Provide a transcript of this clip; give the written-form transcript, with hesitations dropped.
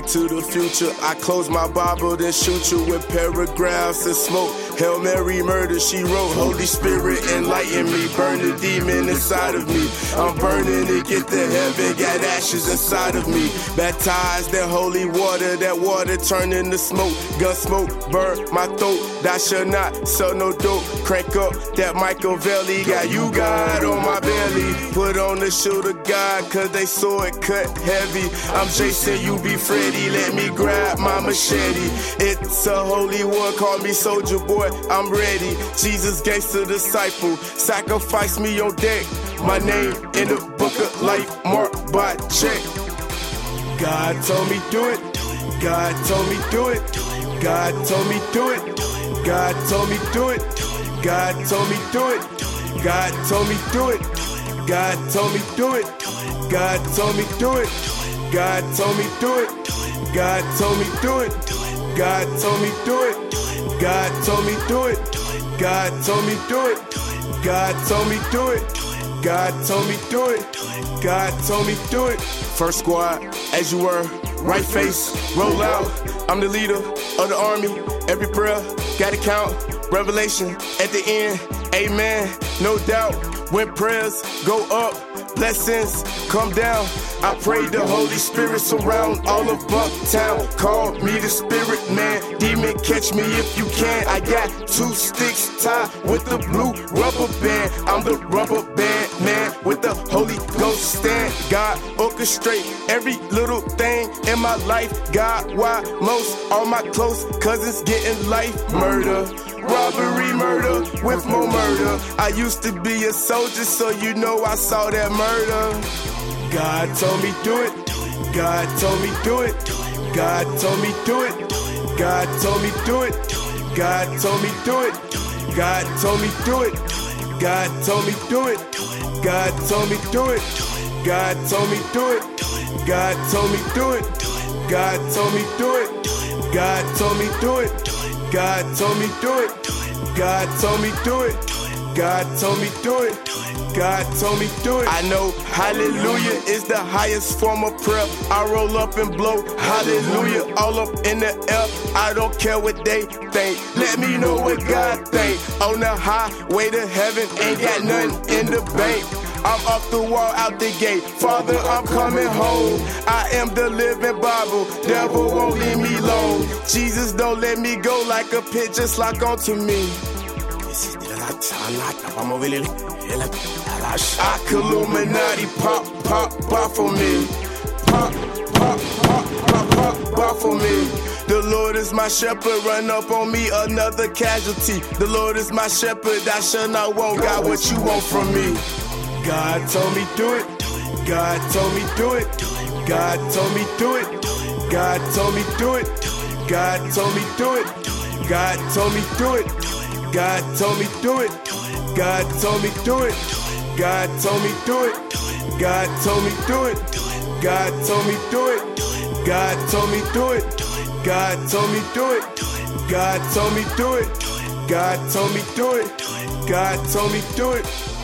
into the future. I close my Bible, then shoot you with paragraphs and smoke. Hail Mary, murder, she wrote. Holy Spirit, enlighten me. Burn the demon inside of me. I'm burning to get to heaven. Got ashes inside of me. Baptized in holy water. That water turned into smoke. Gun smoke, burn my throat. Thou shall not sell no dope. Crank up that Machiavelli. Got you, God, on my belly. Put on the shield of God, cause they saw it cut heavy. I'm Jason, you be Freddy. Let me grab my machete. It's a holy war, call me soldier boy. I'm ready. Jesus, gangster disciple. Sacrifice me on deck. My name in the book of life, marked by check. God told me do it. God told me do it. God told me do it. God told me do it. God told me do it. God told me do it. God told me do it. God told me do it. God told me do it. God told me do it. God told me do it. God told me do it. God told me do it. God told me do it. God told me do it. God told me do it. First squad, as you were. Right face, roll out. I'm the leader of the army. Every prayer, gotta count. Revelation at the end. Amen. No doubt. When prayers go up, blessings come down. I pray the Holy Spirit surround all of Bucktown. Call me the Spirit Man. Demon, catch me if you can. I got 2 sticks tied with the blue rubber band. I'm the rubber band man with the Holy Ghost stand. God orchestrate every little thing in my life. God, why most all my close cousins getting life murder. Robbery, murder, with more murder. I used to be a soldier, so you know I saw that murder. God told me do it. God told me do it. God told me do it. God told me do it. God told me do it. God told me do it. God told me do it. God told me do it. God told me do it. God told me do it. God told me do it. God told me do it. God told me do it. God told me do it. God told me do it. God told me do it. I know hallelujah is the highest form of prayer. I roll up and blow hallelujah all up in the air. I don't care what they think. Let me know what God think. On the highway to heaven, ain't got nothing in the bank. I'm off the wall, out the gate. Father, I'm coming home. I am the living Bible. Devil won't leave me alone. Jesus, don't let me go like a pit, just lock onto me. Illuminati, pop, pop, pop for me. Pop, pop, pop, pop, pop, pop for me. The Lord is my shepherd, run up on me, another casualty. The Lord is my shepherd, I shall not want. God, what you want from me? God told me do it. God told me do it. God told me do it. God told me do it. God told me do it. God told me do it. God told me do it. God told me do it. God told me do it. God told me do it. God told me do it. God told me do it. God told me do it. God told me do it. God told me do it. God told me do it.